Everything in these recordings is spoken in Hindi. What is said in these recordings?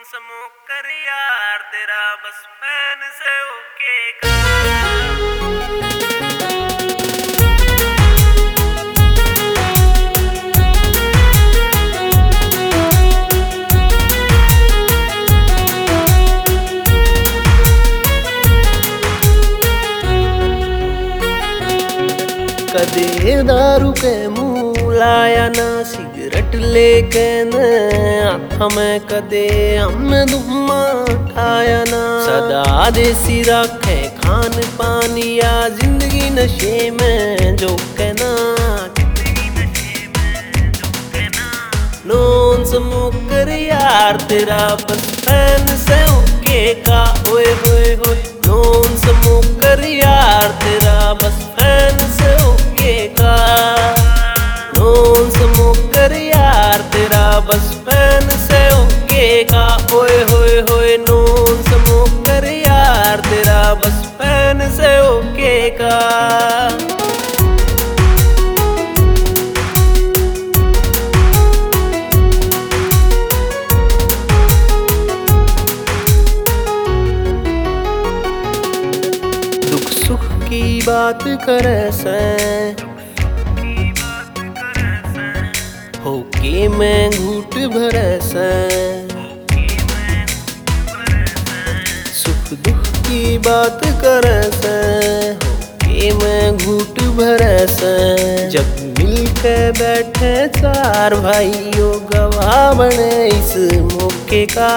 स्मोकर यार तेरा बस फैन से ओके का। कदे दारू के मुँह लाया ना सिगरेट लेके न हाथ में कदे हमने धुम्मा उठाया ना सदा देसी रखे खान पानी या जिंदगी नशे में जो कहना नॉन स्मोकर यार तेरा बस फैन से ओके का ओए होए होए नॉन स्मोकर यार तेरा बस फैन से ओके का नॉन स्मोकर यार तेरा बस फैन से ओके का ओए होए होए नॉन स्मोकर यार तेरा बस फैन से ओके का। सुख की बात करे से होके मैं घूट भरे से सुख दुख की बात करे से होके मैं घूट भरे से जब मिल के बैठे चार भाइयों गवाह बने इस मौके का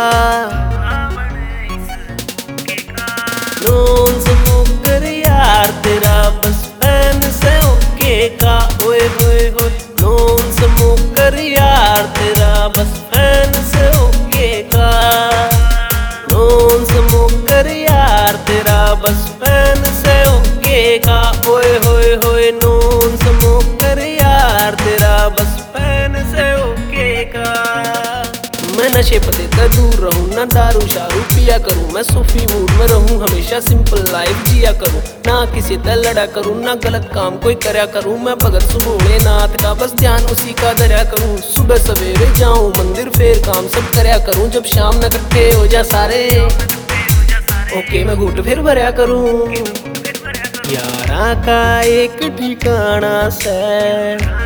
नॉन स्मोकर यार तेरा बस फैन से ओके का ओए होए होए नॉन स्मोकर यार तेरा बस फैन से ओके का नॉन स्मोकर यार तेरा बस फैन से ओके का ओए होए होए नॉन स्मोकर यार तेरा बस फैन से ओके का। मैं नशे पते से दूर रहूं ना दारू शारू पिया करूं मैं सूफी मूड में रहूं हमेशा सिंपल लाइफ जिया करूं ना किसी से लड़ा करूं ना गलत काम कोई करया करूं मैं भगत सुबोले नाथ का बस ध्यान उसी का धरया करूं सुबह सवेरे जाऊं मंदिर फिर काम सब करया करूं जब शाम न इकट्ठे हो जा सारे ओके मैं घूट फिर भरया करूं यारा का एक ठिकाना से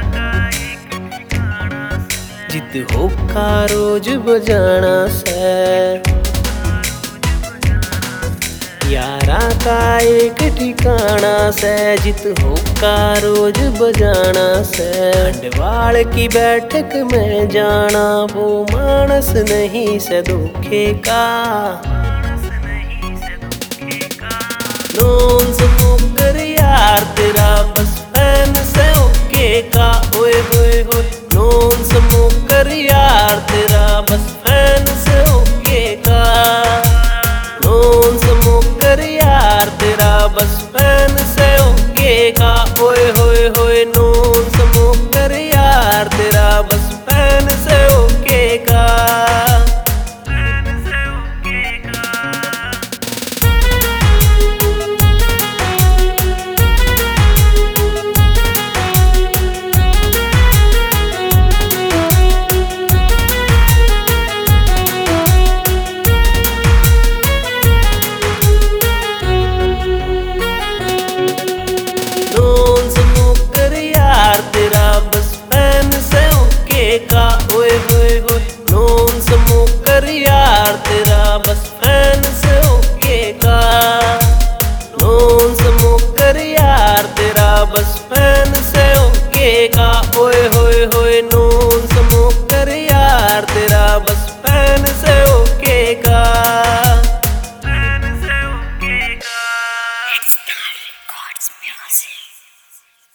जित होका रोज बजाना से यारा का एक ठिकाना से जित होका रोज बजाना से अंडवाल की बैठक में जाना वो मानस नहीं से धोखे का नॉन स्मोकर यार तेरा बस फैन से ओके का ओए होए होए नॉन स्मोकर यार